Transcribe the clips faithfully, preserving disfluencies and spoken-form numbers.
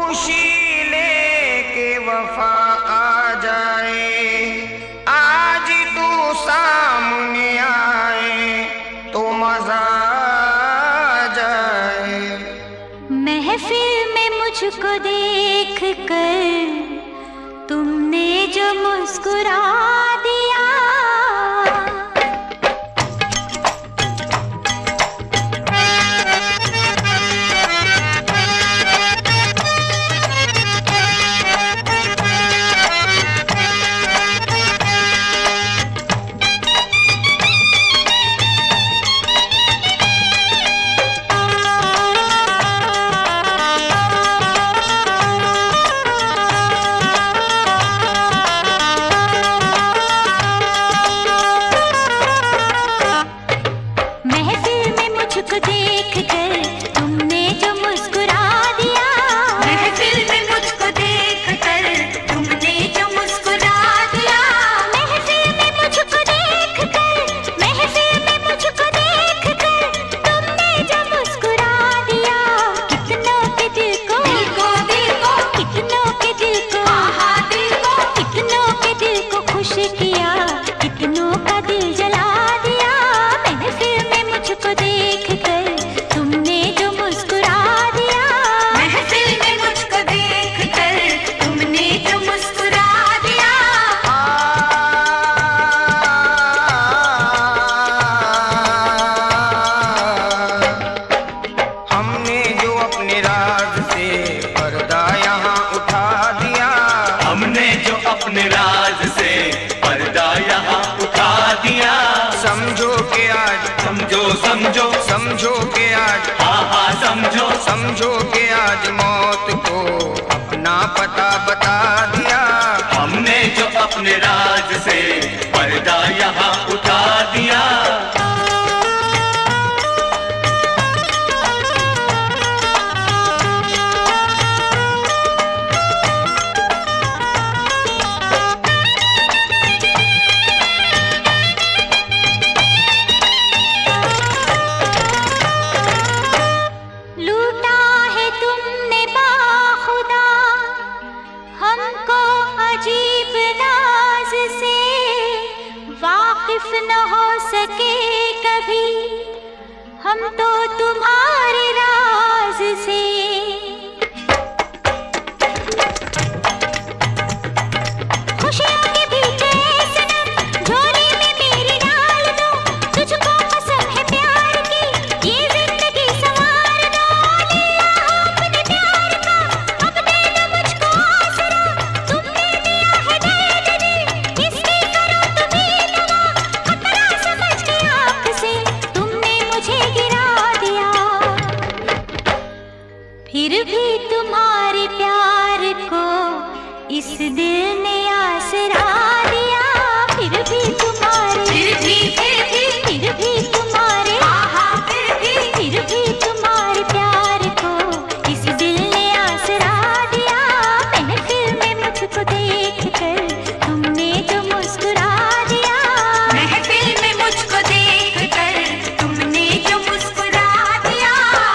खुशी लेके वफा आ जाए, आज तू सामने आए तो मजा आ जाए। महफिल में मुझको देख कर तुमने जो मुस्कुरा दिया, अपने राज से पर्दा यहाँ उठा दिया। समझो के आज, समझो समझो समझो के आज, हाँ हाँ समझो समझो के आज मौत को अपना पता बता दिया। हमने जो अपने राज से पर्दा यहाँ उठा दिया। न हो सके कभी हम तो तुम्हारे राज से। खुशियों के पीछे सनम झोली में मेरी डाल दो, तुझको कसम है प्यार की ये जिंदगी संवार दो। लिया अपने प्यार का अब दे दो मुझको आसरा, तुमने दिया है दर्द दिल इसकी करो तुम्हें दवा। खतरा समझ के आंख से तुमने मुझे गिरा दिया, फिर भी तुम्हारे प्यार को इस दिल ने आसरा दिया। फिर भी तुम्हारे फिर भी फिर भी फिर भी तुम्हारे आहा फिर भी फिर भी तुम्हारे प्यार को इस दिल ने आसरा दिया। महफिल में मुझको देख कर तुमने जो मुस्कुरा दिया। महफिल में मुझको देख कर तुमने जो मुस्कुरा दिया।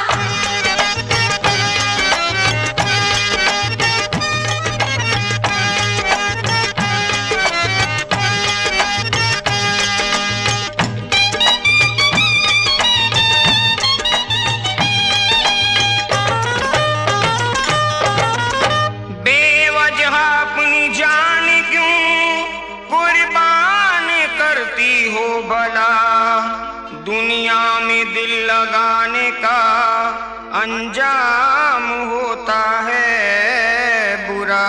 बेवजह अपनी जान क्यों कुर्बान करती हो भला, दुनिया में दिल लगाने का अंजाम होता है बुरा।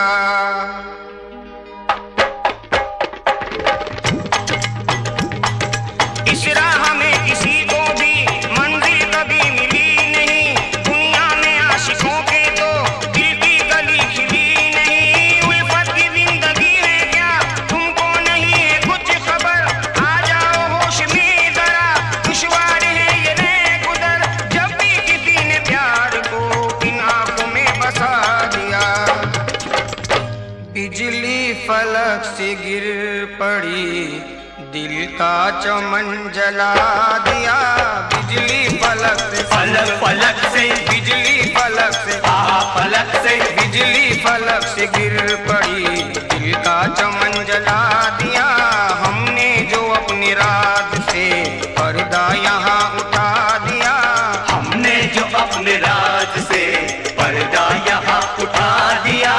इस राह में किसी को भी मंजिल कभी मिली नहीं, दुनिया में आशिकों के तो दिल की गली खिली नहीं। उल्फत की जिंदगी है क्या तुमको नहीं है कुछ खबर, आ जाओ होश में जरा दुश्वार है ये नए गुजर। जब भी किसी ने प्यार को इन आंखों में बसा दिया, बिजली फलक से गिर पड़ी दिल का चमन जला दिया। बिजली फलक से फलक फलक से बिजली फलक से आहा फलक से बिजली फलक से गिर पड़ी, दिल का चमन जला दिया हमने जो अपनी रात से पर्दा यहाँ उठा दिया। हमने जो अपने राज से पर्दा यहाँ उठा दिया।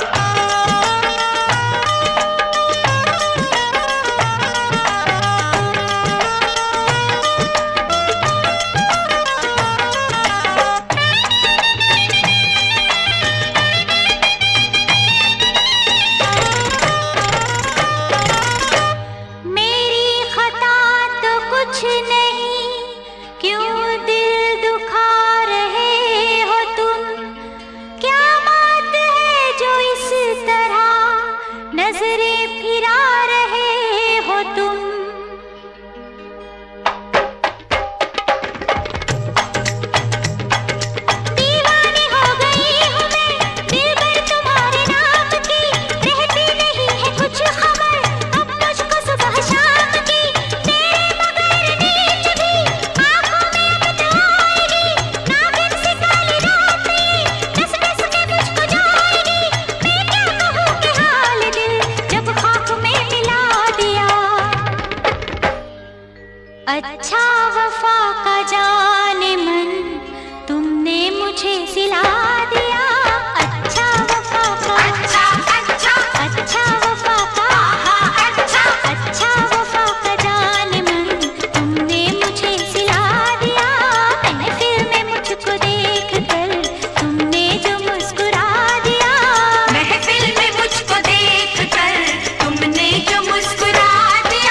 अच्छा वफा का जाने मन तुमने मुझे सिला दिया। अच्छा वफा का अच्छा अच्छा अच्छा वफा का हाँ अच्छा अच्छा वफा का जाने मन तुमने मुझे सिला दिया। महफिल में मुझको देख कर तुमने जो मुस्कुरा दिया। महफिल में मुझको देख कर तुमने जो मुस्कुरा दिया।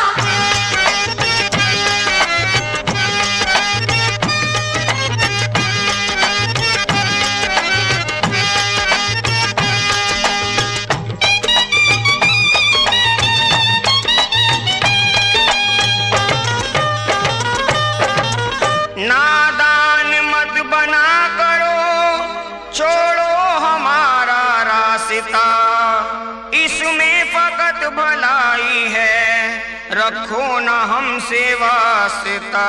नादान मत बना करो, छोड़ो हमारा रास्ता, इसमें फकत भलाई है, रखो न हमसे वास्ता।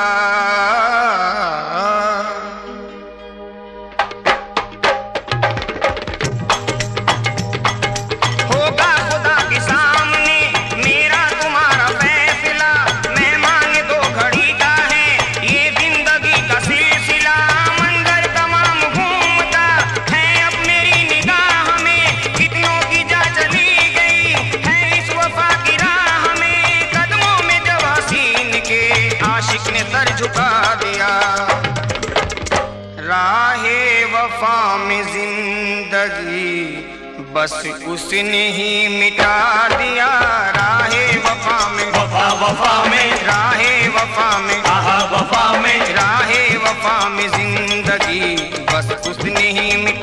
होगा खुदा के सामने मेरा तुम्हारा फैसला, मेहमान दो घड़ी का है ये जिंदगी का सिलसिला। मंजर तमाम घूमता है अब मेरी निगाह में, कितनों की जा चली गई है इस वफा की राह में। कदमों में जब हसीन के आशिक ने सर झुका दिया, राहे वफा में जिंदगी बस उसने ही मिटा दिया। राहे वफा में वफा वफा में राहे वफा में आहा वफा में राहे वफा में जिंदगी बस उसने ही मिटा